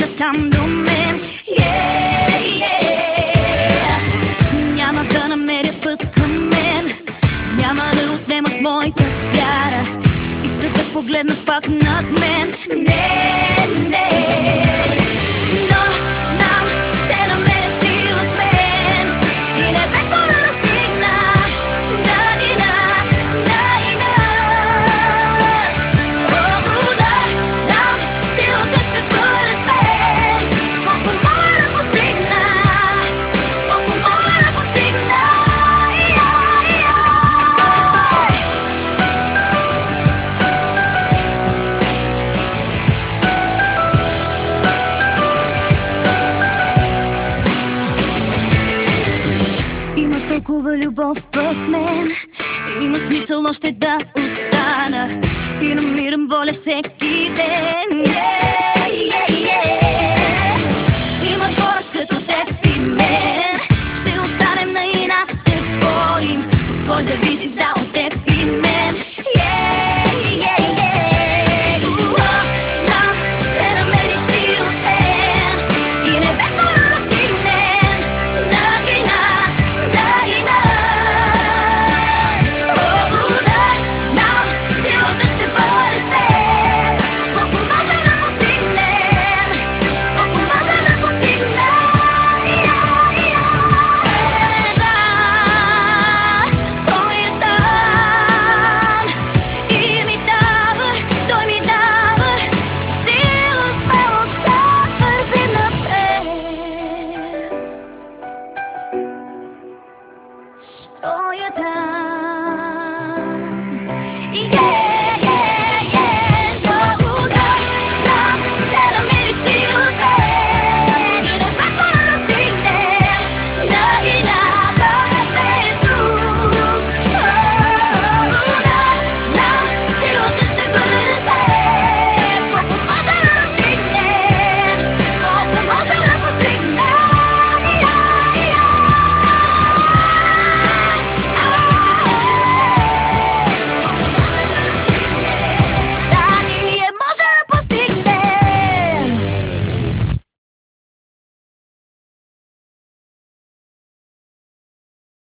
насам до мен. Няма да намеря път към мен, няма да отнемат моята вяра. Искат да погледнат пак над мен. Не, не. Но знам, ще намеря сила в мен и небето да достигна. Толкова любов в мен, има смисъл още